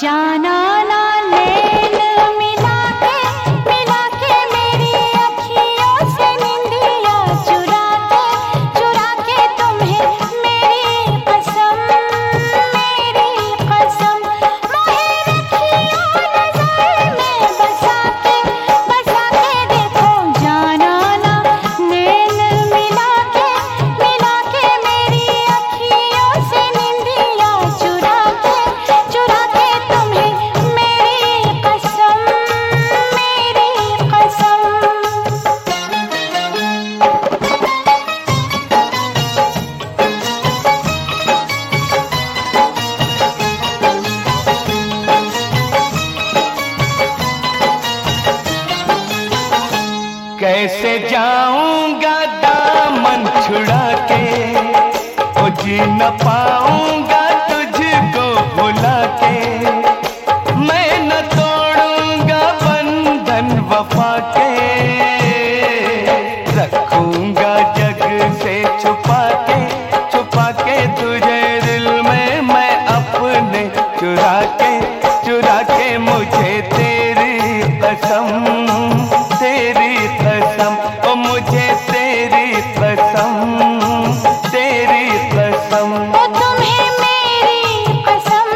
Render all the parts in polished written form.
जाना ना नैन मिला के मेरी अखियों से निंदिया चुरा के तुम्हें मेरी कसम मोहे रखियो नजर में बसा के देखो जाना ना नैन मिला के मेरी अखियों से निंदिया चुरा के तुम्हें मेरी कसम कैसे जाऊंगा दामन छुड़ा के, ओ जी न पाऊंगा तुझको भुला के। मैं न तोड़ूंगा बंधन वफा के, रखूंगा जग से छुपा के तुझे दिल में मैं अपने चुरा के मुझे तेरी कसम ओ मुझे तेरी कसम ओ तुम्हें मेरी कसम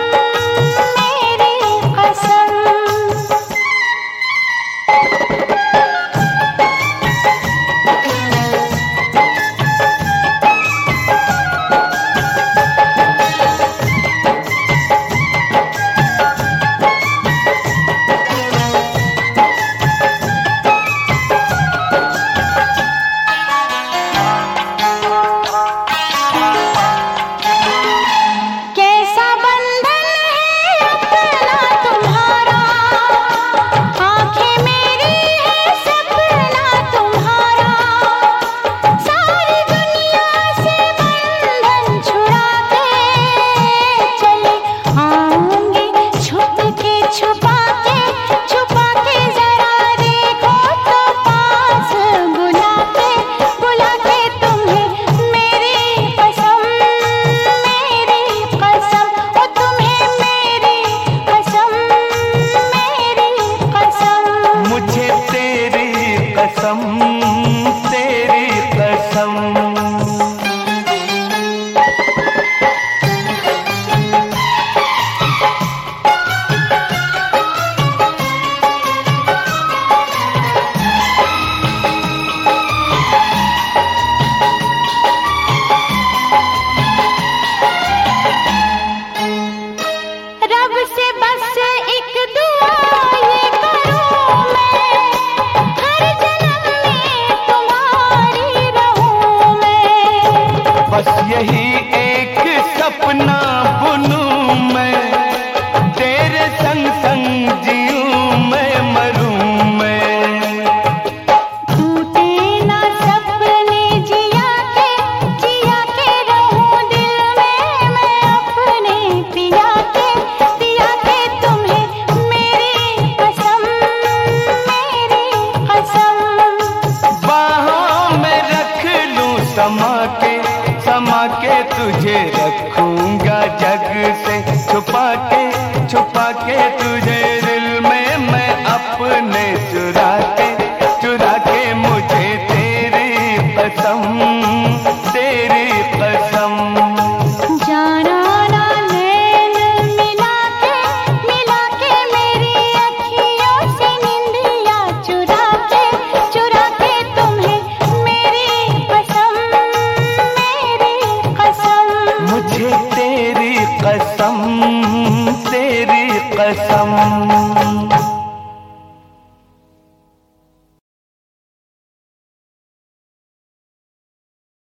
छुपा के जरा देखो तो पास बुला के तुम्हें मेरी कसम ओ तुम्हें मेरी कसम मुझे तेरी कसम रब से बस एक दुआ ये करूं मैं, हर जन्म में तुम्हारी रहूं मैं। बस यही एक सपना बुनूं मैं, तेरे संग जीऊं मैं मरूं मैं। टूटे ना सपने जिया के रहूं दिल में मैं अपने पिया के तुम्हें मेरी कसम बाहों में रख लूं समा के तुझे रखूंगा जग से छुपा के तुझे दिल में मैं अपने चुरा के मुझे तेरी कसम जाना ना नैन मिला के मेरी अखियों से निंदिया चुरा के तुम्हें मेरी कसम मुझे तेरी कसम